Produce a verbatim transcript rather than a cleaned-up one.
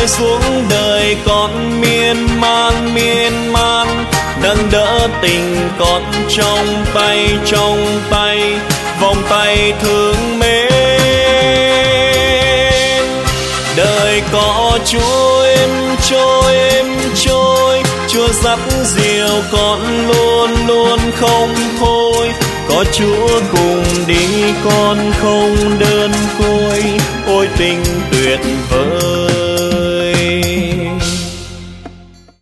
rơi xuống đời con miên man miên man, nâng đỡ tình con trong tay trong tay, vòng tay thương mến. Đời có Chúa êm trôi êm trôi, Chúa dắt dìu con luôn luôn không thôi. Có Chúa cùng đi con không đơn côi, ôi tình tuyệt vời.